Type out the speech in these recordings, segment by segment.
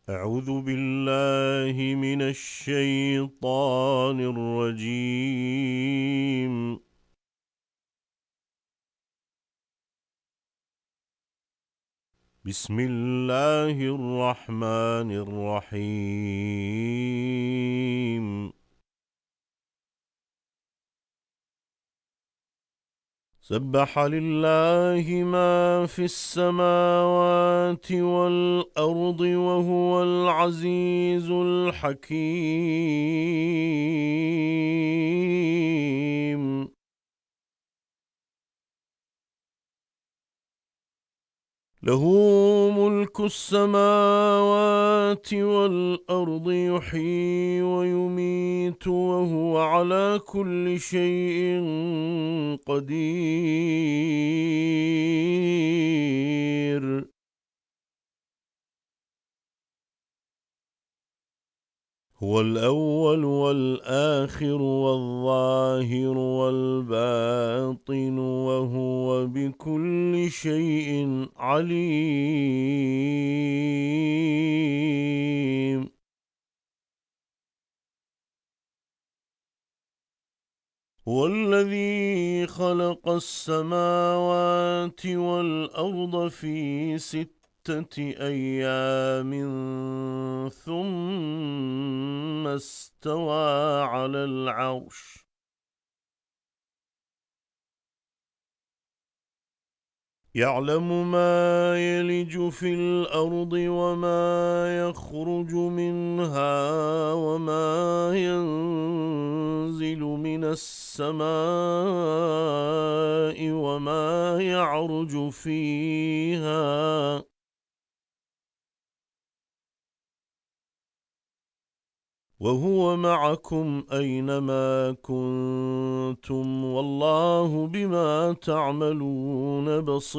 أعوذ بالله من الشيطان الرجيم. بسم الله الرحمن الرحيم. سبح لله ما في السماوات والأرض وهو العزيز الحكيم. له ملك السماوات والأرض يحيي ويميت وهو على كل شيء قدير. هو الأول والآخر والظاهر والباطن وهو بكل شيء عليم. هو الذي خلق السماوات والأرض في 6 أيام ثم استوى على العرش. يعلم ما يلج في الأرض وما يخرج منها وما ينزل من السماء وما يعرج فيها، وهو معكم أينما كنتم والله بما تعملون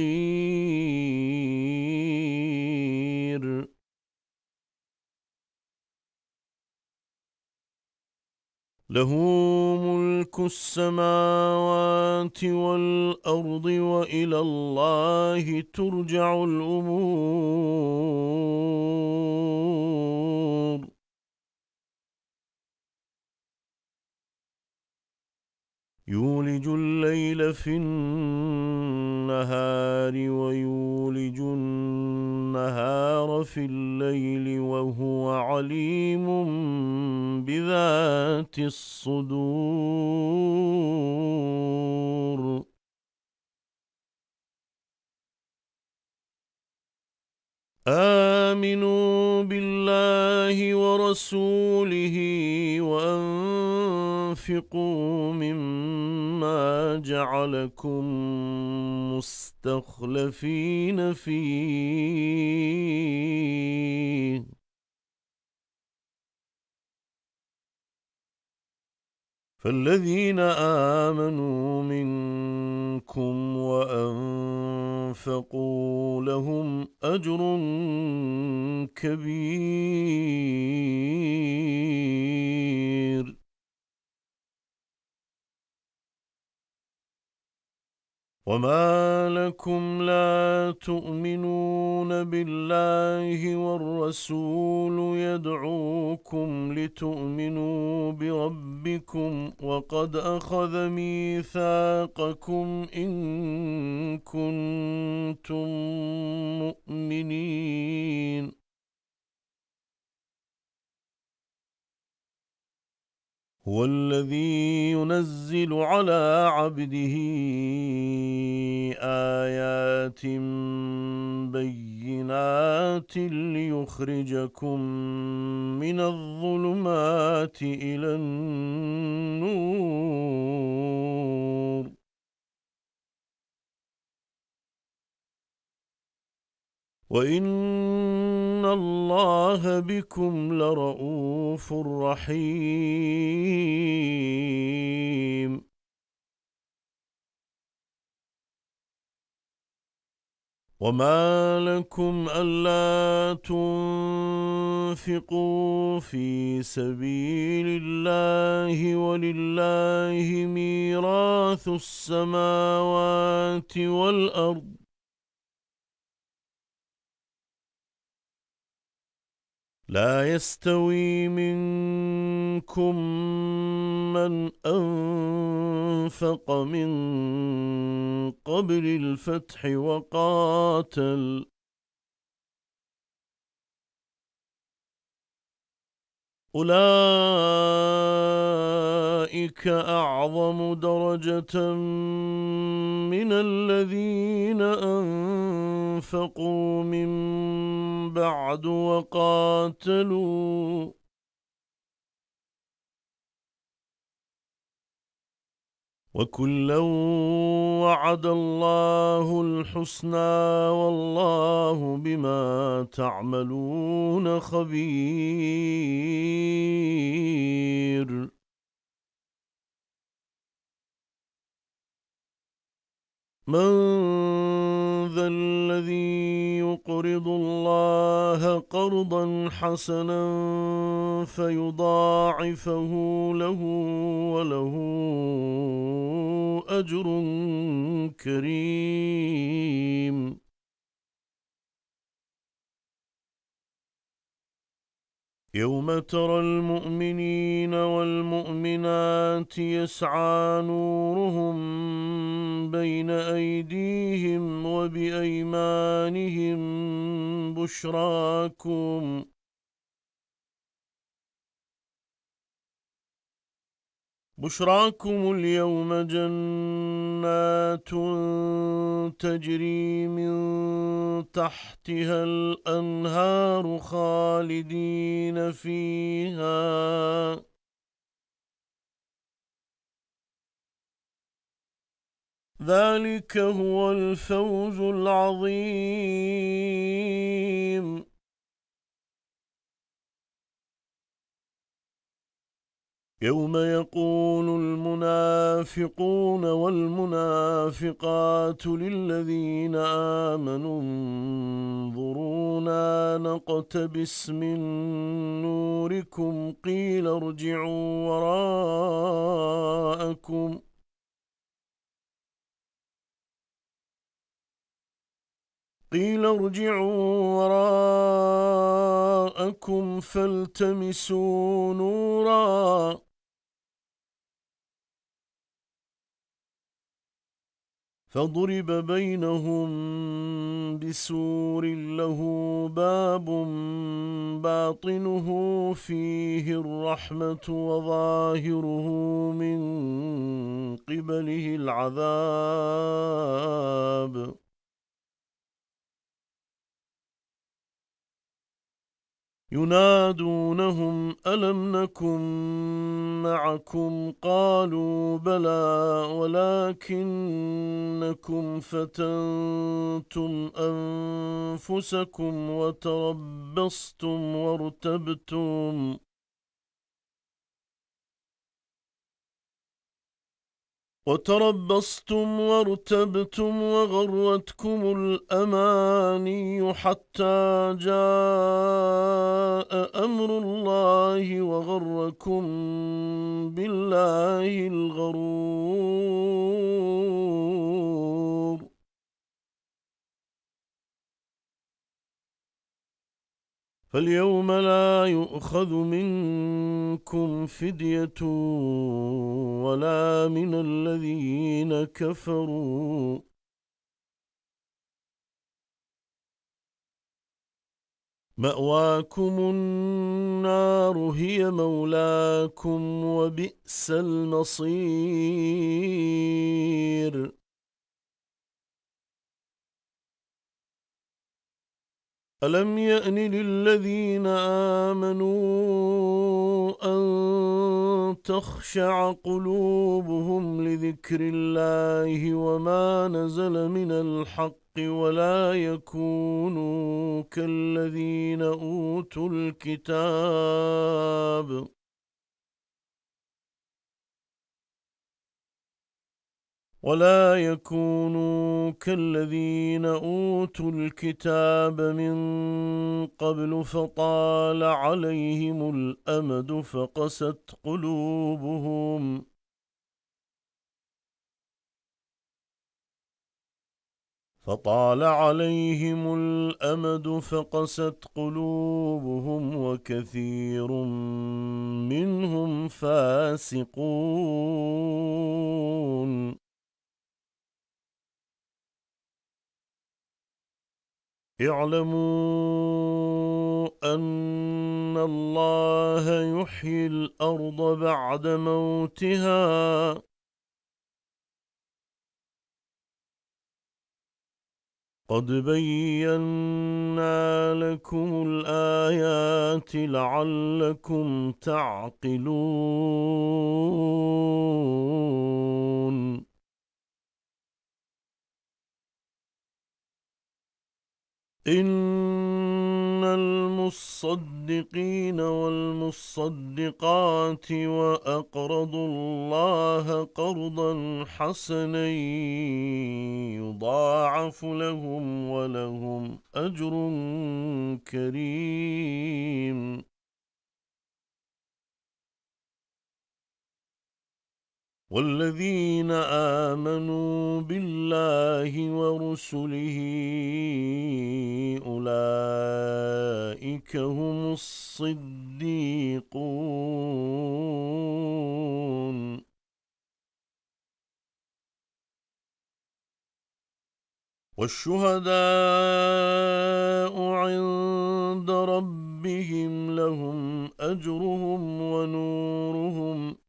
بصير. له ملك السماوات والأرض وإلى الله ترجع الأمور. يولج الليل في النهار ويولج النهار في الليل وهو عليم بذات الصدور. آمنوا بالله ورسوله وأنفقوا مما جعلكم مستخلفين فيه، فالذين آمنوا منكم وأنفقوا لهم أجر كبير. وما لكم لا تؤمنون بالله والرسول يدعوكم لتؤمنوا بربكم وقد أخذ ميثاقكم إن كنتم مؤمنين. هو الذي ينزل على عبده آيات بينات ليخرجكم من الظلمات إلى النور، وإن الله بكم لرءوف رحيم. وما لكم ألا تنفقوا في سبيل الله ولله ميراث السماوات والأرض، لا يستوي منكم من أنفق من قبل الفتح وقاتل، أولئك أعظم درجة من الذين أنفقوا من بعد وقاتلوا، وكلا وعد الله الحسنى والله بما تعملون خبير. من ذا الذي يقرض الله قرضا حسنا فيضاعفه له وله أجر كريم؟ يوم ترى المؤمنين والمؤمنات يسعى نورهم بين أيديهم وبأيمانهم بشراكم اليوم جنات تجري من تحتها الأنهار خالدين فيها، ذلك هو الفوز العظيم. يوم يقول المنافقون والمنافقات للذين آمنوا انظرونا نقتبس من نوركم قيل ارجعوا وراءكم فالتمسوا نورا، فضرب بينهم بسور له باب باطنه فيه الرحمة وظاهره من قبله العذاب. ينادونهم ألم نكن معكم قالوا بلى ولكنكم فتنتم أنفسكم وتربصتم وغرتكم الأماني حتى جاء أمر الله وغركم بالله الغرور. فاليوم لا يؤخذ منكم فدية ولا من الذين كفروا، مأواكم النار هي مولاكم وبئس المصير. ألم يأن للذين آمنوا أن تخشع قلوبهم لذكر الله وما نزل من الحق ولا يكونوا كالذين أوتوا الكتاب من قبل فطال عليهم الأمد فطال عليهم الأمد فقست قلوبهم وكثير منهم فاسقون اعلموا أن الله يحيي الأرض بعد موتها قد بينا لكم الآيات لعلكم تعقلون إن المصدقين والمصدقات وأقرضوا الله قرضا حسنا يضاعف لهم ولهم أجر كريم والذين آمنوا بالله ورسله أولئك هم الصديقون والشهداء عند ربهم لهم أجرهم ونورهم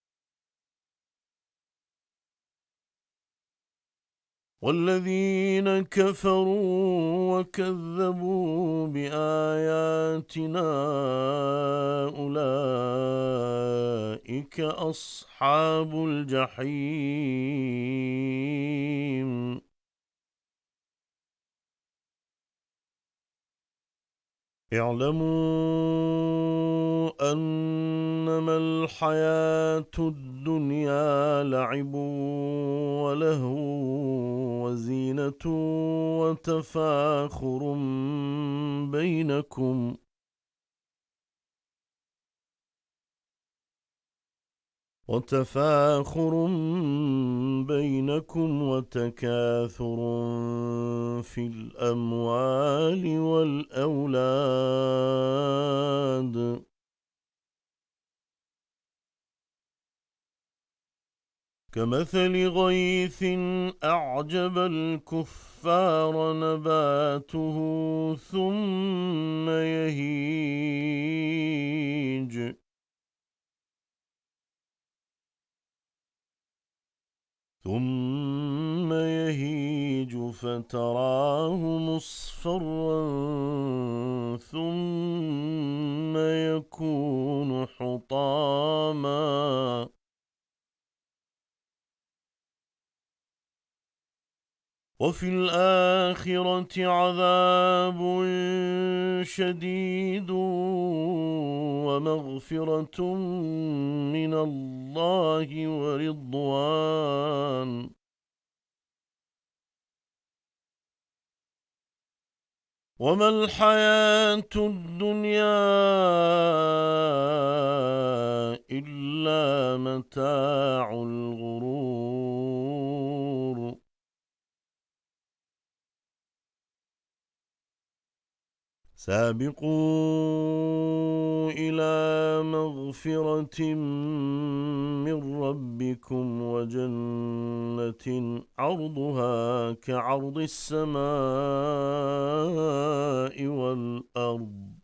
والذين كفروا وكذبوا بآياتنا أولئك أصحاب الجحيم اعلموا أنما الحياة الدنيا لعب ولهو وزينة وتفاخر بينكم وتكاثر في الأموال والأولاد كمثل غيث أعجب الكفار نباته ثم يهيج فتراه مصفرا ثم يكون حطاما وفي الآخرة عذاب شديد ومغفرة من الله ورضوان وما الحياة الدنيا إلا متاع الغرور سابقوا إلى مغفرة من ربكم وجنة عرضها كعرض السماء والأرض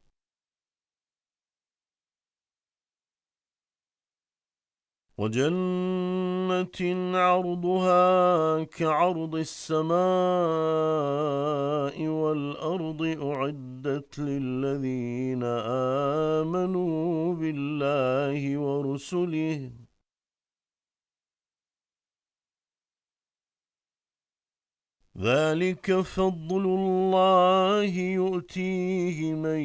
أعدت للذين آمنوا بالله ورسله ذلك فضل الله يؤتيه من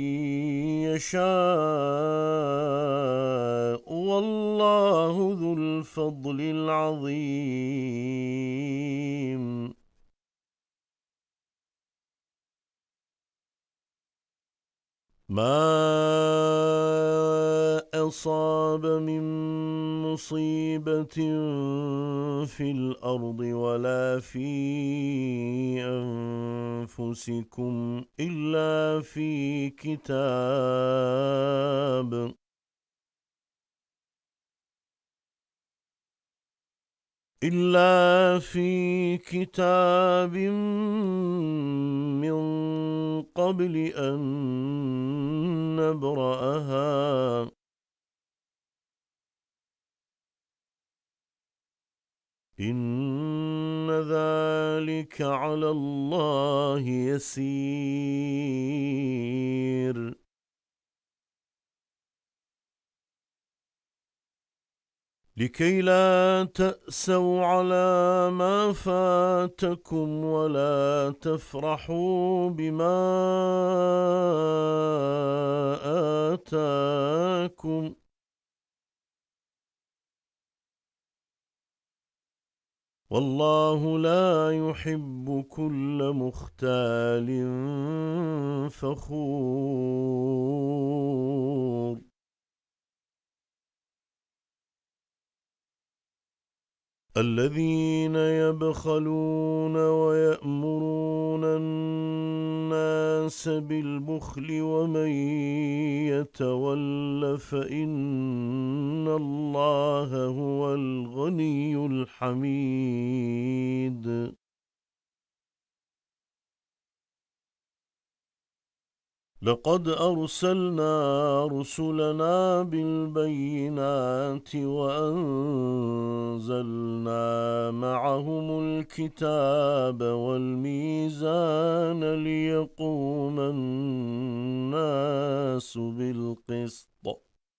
يشاء والله ذو الفضل العظيم ما أصاب من مصيبة في الأرض ولا في أنفسكم إلا في كتاب من قبل أن نبرأها إن ذلك على الله يسير لكي لا تأسوا على ما فاتكم ولا تفرحوا بما آتاكم والله لا يحب كل مختال فخور الذين يبخلون ويأمرون الناس بالبخل ومن يتول فإن الله هو الغني الحميد لقد أرسلنا رسلنا بالبينات وأنزلنا معهم الكتاب والميزان ليقوم الناس بالقسط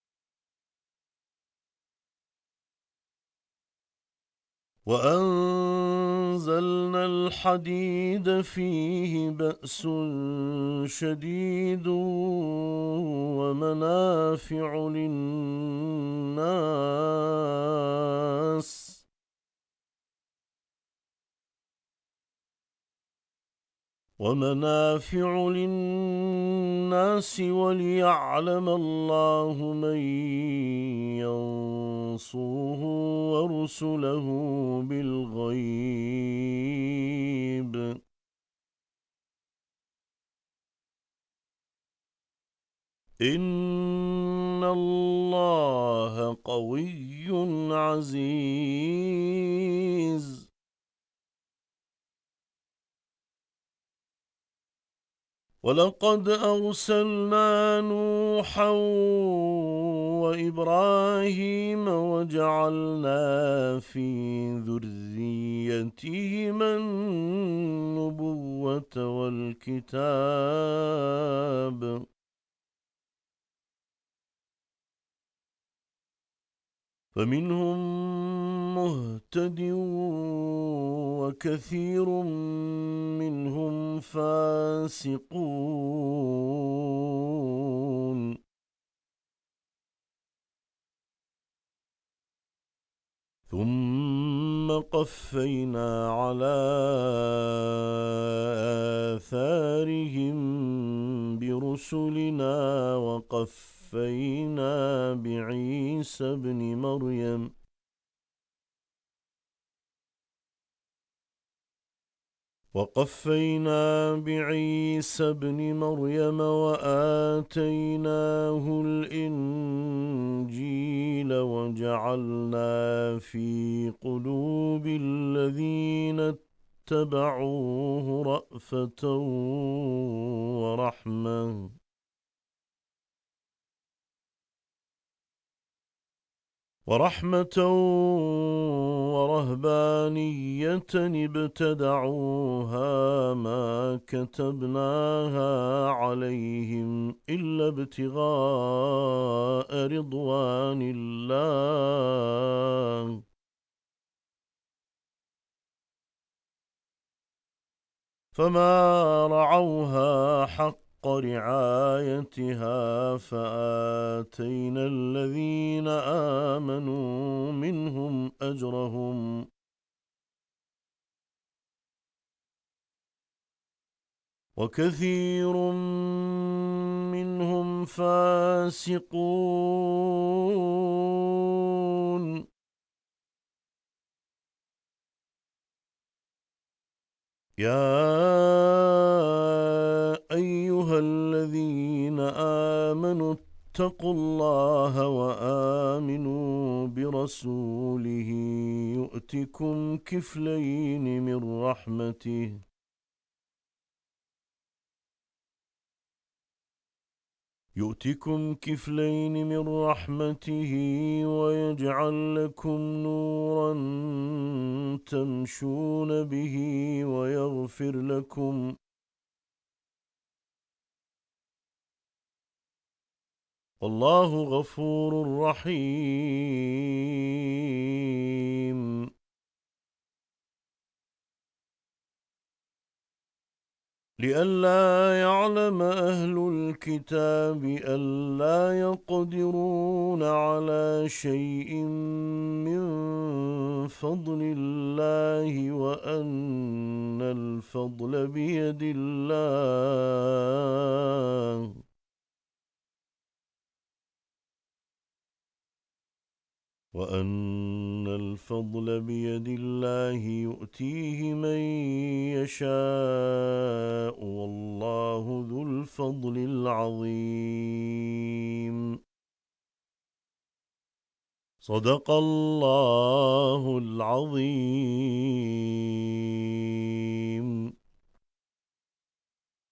وأنزلنا الحديد فيه بأس شديد ومنافع للناس وليعلم الله من ينصره ورسله بالغيب إن الله قوي عزيز ولقد أرسلنا نوحا وإبراهيم وجعلنا في ذريتهما النبوة والكتاب فمنهم مهتد وكثير منهم فاسقون ثم قفينا على آثارهم برسلنا وقفينا بعيسى ابن مريم وآتيناه الإنجيل وجعلنا في قلوب الذين اتبعوه رأفة ورحمة ورهبانية ابتدعوها ما كتبناها عليهم إلا ابتغاء رضوان الله فما رعوها حق رعايتها فآتينا الذين آمنوا منهم أجرهم وكثير منهم فاسقون يا أيها الذين آمنوا اتقوا الله وآمنوا برسوله يؤتكم كفلين من رحمته ويجعل لكم نورا تمشون به ويغفر لكم والله غفور رحيم لئلا يعلم أهل الكتاب ألا يقدرون على شيء من فضل الله وأن الفضل بيد الله يؤتيه من يشاء والله ذو الفضل العظيم صدق الله العظيم.